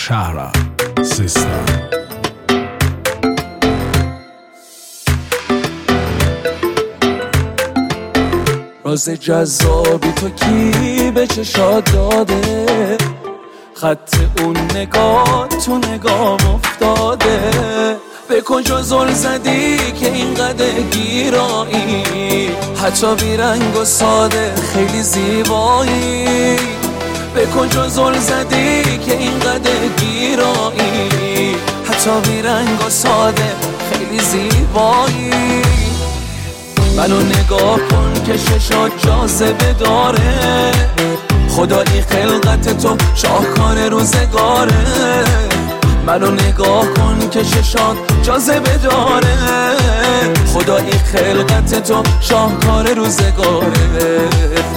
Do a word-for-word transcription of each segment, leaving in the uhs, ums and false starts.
شهرام سیستم. راز جذابی تو کی به چشات داده؟ خط اون نگاه تو نگام افتاده. به کجا زل زدی که اینقدر گیرایی؟ حتی بیرنگ و ساده خیلی زیبایی. به کجا زل زدی که اینقدر گیرایی؟ حتی بیرنگ و ساده خیلی زیبایی. منو نگاه کن که ششات جاذبه داره. خدایی خلقت تو شاهکار روزگاره. منو نگاه کن که ششات جاذبه داره. خدایی خلقت تو شاهکار روزگاره.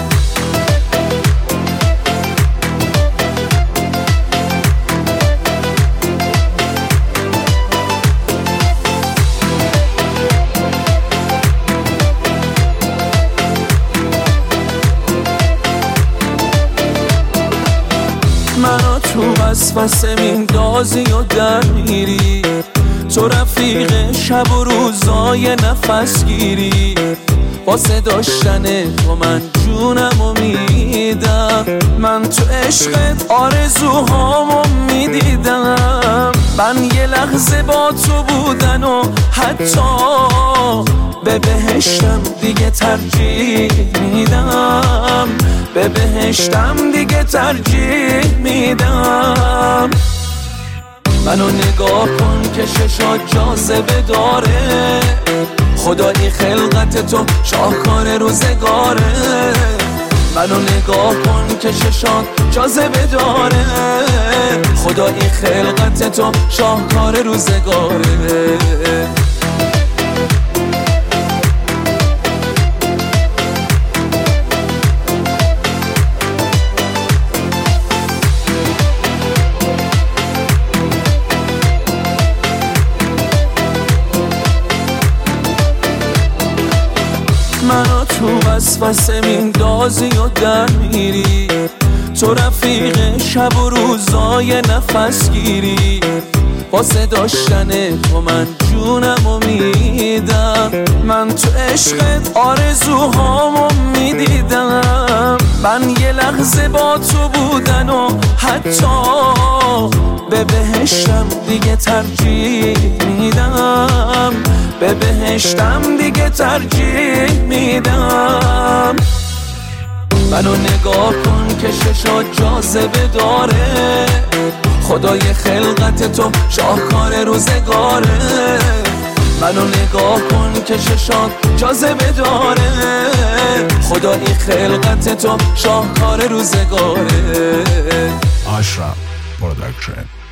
منو تو وسوسه میندازی و در میری. تو رفیق شب و روزای نفس گیری. واسه داشتن تو من جونمو میدم. من تو عشقت آرزوهامو میدیدم. من یه لحظه با تو بودن و حتی به بهشتم دیگه ترجیح میدم. به بهشتم دیگه ترجیح میدم. منو نگاه کن که ششات جاذبه داره. خدایی خلقت تو شاهکار روزگاره. منو نگاه کن که ششات جاذبه داره. خدایی خلقت تو شاهکار روزگاره. منو تو وسوسه میندازی و در میری. تو رفیق شب و روزای نفس گیری. واسه داشتن تو من جونمو میدم. من تو عشقت آرزوهامو میدیدم. من یه لحظه با تو بودن و حتی به بهشتم دیگه ترجیح میدم. به بهشتم دیگه ترجیح میدم. منو نگاه کن که ششات جاذبه داره. خدای خلقت تو شاهکار روزگاره. منو نگاه کن که ششات جاذبه داره. خدای خلقت تو شاهکار روزگاره. آشرام پروداکشن.